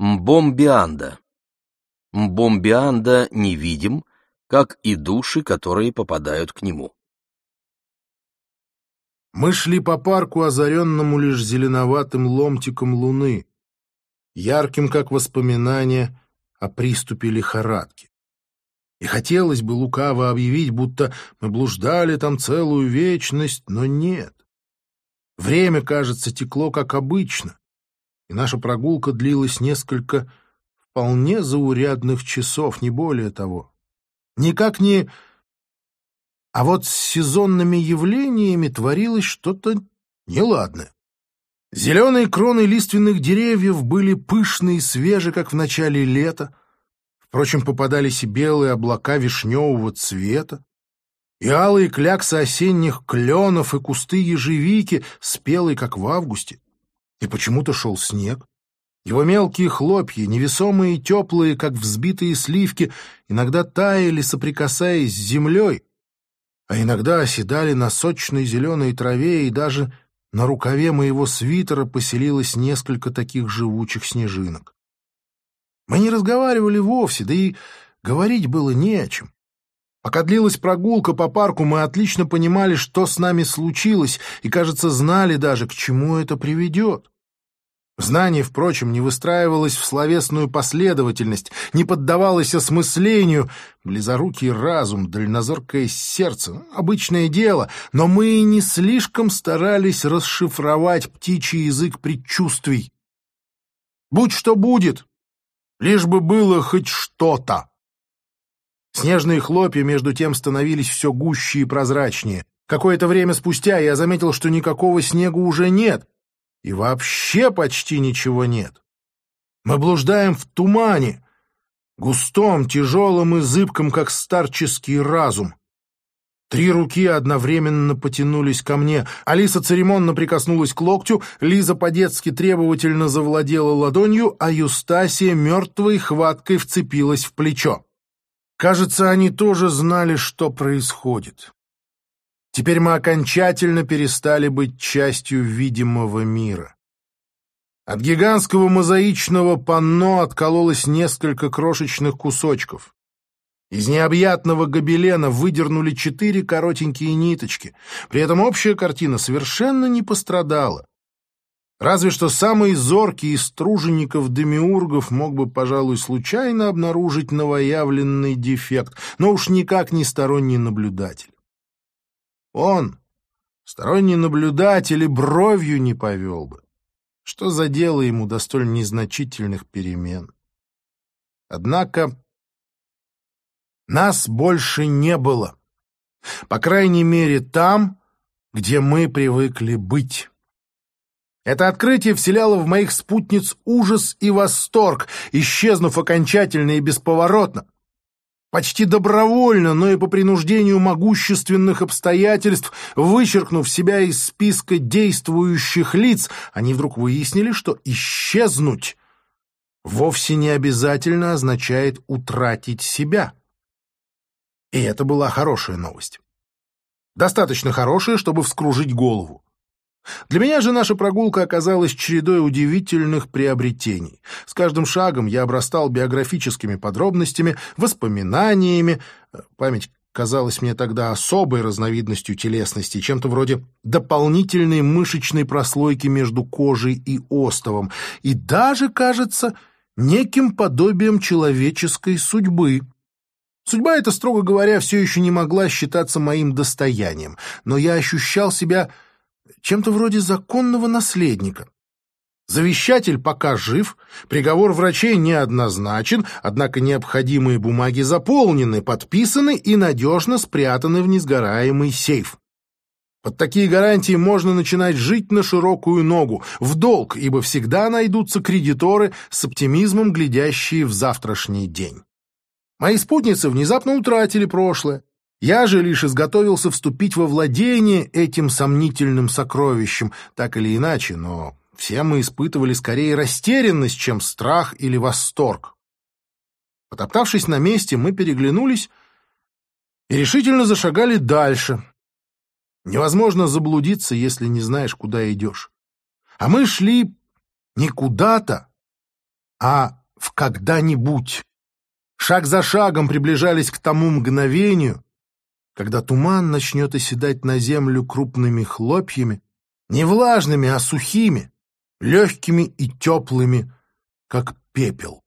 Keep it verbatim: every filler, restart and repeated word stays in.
Мбомбианда. Мбомбианда невидим, как и души, которые попадают к нему. Мы шли по парку, озаренному лишь зеленоватым ломтиком луны, ярким, как воспоминание о приступе лихорадки. И хотелось бы лукаво объявить, будто мы блуждали там целую вечность, но нет. Время, кажется, текло как обычно, и наша прогулка длилась несколько вполне заурядных часов, не более того. Никак не... А вот с сезонными явлениями творилось что-то неладное. Зеленые кроны лиственных деревьев были пышны и свежи, как в начале лета. Впрочем, попадались и белые облака вишневого цвета, и алые кляксы осенних кленов, и кусты ежевики, спелые, как в августе. И почему-то шел снег. Его мелкие хлопья, невесомые и теплые, как взбитые сливки, иногда таяли, соприкасаясь с землей, а иногда оседали на сочной зеленой траве, и даже на рукаве моего свитера поселилось несколько таких живучих снежинок. Мы не разговаривали вовсе, да и говорить было не о чем. Пока длилась прогулка по парку, мы отлично понимали, что с нами случилось, и, кажется, знали даже, к чему это приведет. Знание, впрочем, не выстраивалось в словесную последовательность, не поддавалось осмыслению. Близорукий разум, дальнозоркое сердце — обычное дело, но мы и не слишком старались расшифровать птичий язык предчувствий. Будь что будет, лишь бы было хоть что-то. Снежные хлопья, между тем, становились все гуще и прозрачнее. Какое-то время спустя я заметил, что никакого снега уже нет, и вообще почти ничего нет. Мы блуждаем в тумане, густом, тяжелом и зыбком, как старческий разум. Три руки одновременно потянулись ко мне. Алиса церемонно прикоснулась к локтю, Лиза по-детски требовательно завладела ладонью, а Юстасия мертвой хваткой вцепилась в плечо. Кажется, они тоже знали, что происходит. Теперь мы окончательно перестали быть частью видимого мира. От гигантского мозаичного панно откололось несколько крошечных кусочков. Из необъятного гобелена выдернули четыре коротенькие ниточки. При этом общая картина совершенно не пострадала. Разве что самый зоркий из тружеников-демиургов мог бы, пожалуй, случайно обнаружить новоявленный дефект, но уж никак не сторонний наблюдатель. Он, сторонний наблюдатель, и бровью не повел бы. Что за дело ему до столь незначительных перемен? Однако нас больше не было. По крайней мере, там, где мы привыкли быть. Это открытие вселяло в моих спутниц ужас и восторг, исчезнув окончательно и бесповоротно. Почти добровольно, но и по принуждению могущественных обстоятельств, вычеркнув себя из списка действующих лиц, они вдруг выяснили, что исчезнуть вовсе не обязательно означает утратить себя. И это была хорошая новость. Достаточно хорошая, чтобы вскружить голову. Для меня же наша прогулка оказалась чередой удивительных приобретений. С каждым шагом я обрастал биографическими подробностями, воспоминаниями. Память казалась мне тогда особой разновидностью телесности, чем-то вроде дополнительной мышечной прослойки между кожей и остовом, и даже, кажется, неким подобием человеческой судьбы. Судьба эта, строго говоря, все еще не могла считаться моим достоянием, но я ощущал себя чем-то вроде законного наследника. Завещатель пока жив, приговор врачей неоднозначен, однако необходимые бумаги заполнены, подписаны и надежно спрятаны в несгораемый сейф. Под такие гарантии можно начинать жить на широкую ногу, в долг, ибо всегда найдутся кредиторы с оптимизмом, глядящие в завтрашний день. Мои спутницы внезапно утратили прошлое. Я же лишь изготовился вступить во владение этим сомнительным сокровищем, так или иначе, но все мы испытывали скорее растерянность, чем страх или восторг. Потоптавшись на месте, мы переглянулись и решительно зашагали дальше. Невозможно заблудиться, если не знаешь, куда идешь. А мы шли не куда-то, а в когда-нибудь. Шаг за шагом приближались к тому мгновению, когда туман начнет оседать на землю крупными хлопьями, не влажными, а сухими, легкими и теплыми, как пепел.